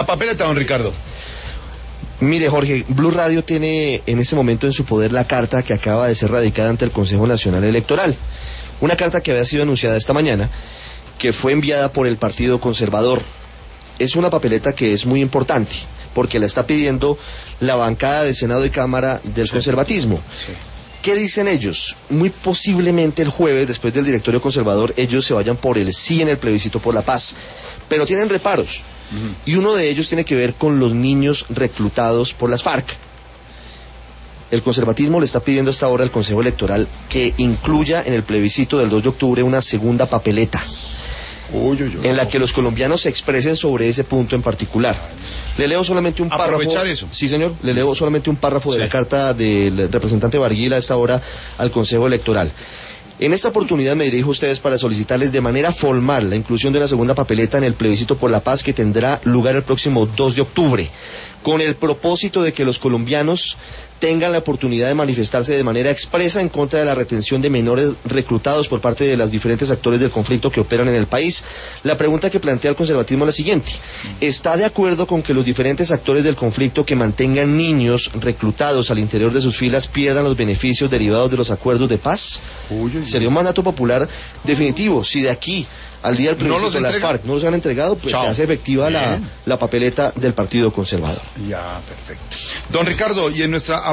papeleta, don Ricardo. Mire, Jorge, Blue Radio tiene en este momento en su poder la carta que acaba de ser radicada ante el Consejo Nacional Electoral. Una carta que había sido anunciada esta mañana, que fue enviada por el Partido Conservador. Es una papeleta que es muy importante, porque la está pidiendo la bancada de Senado y Cámara del conservatismo. Sí. ¿Qué dicen ellos? Muy posiblemente el jueves, después del directorio conservador, ellos se vayan por el sí en el plebiscito por la paz, pero tienen reparos, y uno de ellos tiene que ver con los niños reclutados por las FARC. El conservatismo le está pidiendo hasta ahora al Consejo Electoral que incluya en el plebiscito del 2 de octubre una segunda papeleta, en la que los colombianos se expresen sobre ese punto en particular. Le leo solamente un párrafo. ¿Aprovechar eso? Sí, señor. Le leo solamente un párrafo de la carta del representante Barguil a esta hora al Consejo Electoral. En esta oportunidad me dirijo a ustedes para solicitarles de manera formal la inclusión de una segunda papeleta en el plebiscito por la paz que tendrá lugar el próximo 2 de octubre, con el propósito de que los colombianos tengan la oportunidad de manifestarse de manera expresa en contra de la retención de menores reclutados por parte de los diferentes actores del conflicto que operan en el país. La pregunta que plantea el conservatismo es la siguiente: ¿está de acuerdo con que los diferentes actores del conflicto que mantengan niños reclutados al interior de sus filas pierdan los beneficios derivados de los acuerdos de paz? Sería un mandato popular definitivo. Si de aquí al día del plebiscito de las FARC no los han entregado, pues se hace efectiva la papeleta del Partido Conservador. Ya, perfecto. Don Ricardo, y en nuestra